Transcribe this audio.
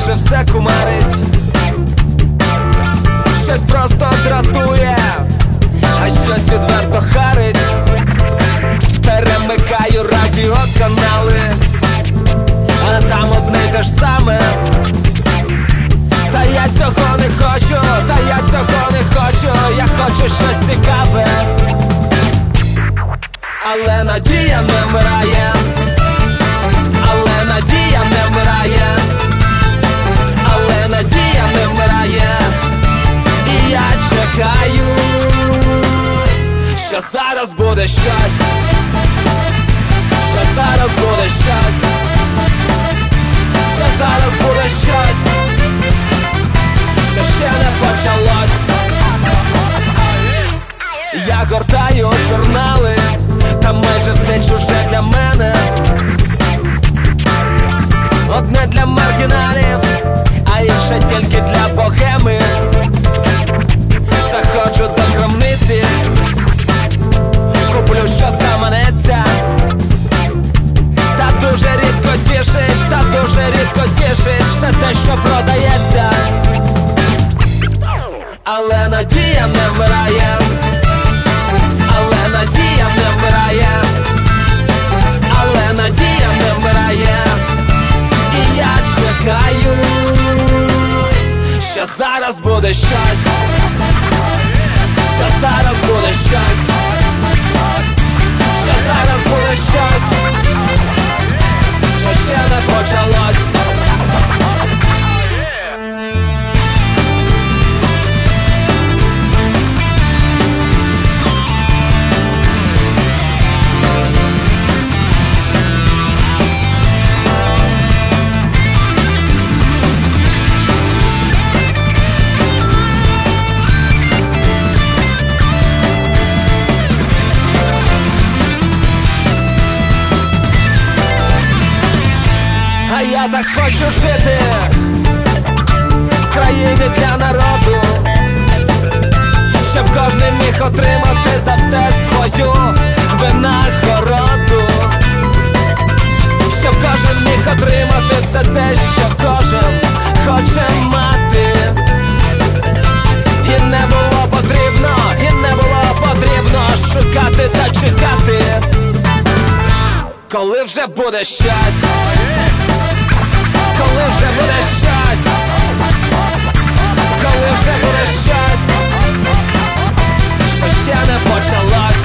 майже все кумарить, щось просто дратує, а щось відверто харить. Перемикаю радіоканали, а там одне й те ж саме. Та я цього не хочу, та я цього не хочу, я хочу щось цікаве. Але надія не вмирає, але надія не вмирає, але надія не вмирає. І я чекаю, що зараз буде щось, що зараз буде щось, що зараз буде щось, що ще не почалось. Я гортаю журнали, там майже все чуже для мене. Одне для маргіналів, а інше тільки для богеми. Заходжу до крамниці, куплю, що заманеться. Та дуже рідко тішить, та дуже рідко тішить все те, що продається. Але надія не вмирає, але надія не вмирає, але надія не вмирає. І я чекаю, що зараз буде щось, що зараз буде щось, що зараз буде щось, що ще не почалось. А я так хочу жити в країні для народу, щоб кожен міг отримати за все свою винагороду, щоб кожен міг отримати все те, що кожен хоче мати. І не було потрібно, і не було потрібно шукати та чекати, коли вже буде щось, коли вже буде щось, коли вже буде щось, що ще не почалось.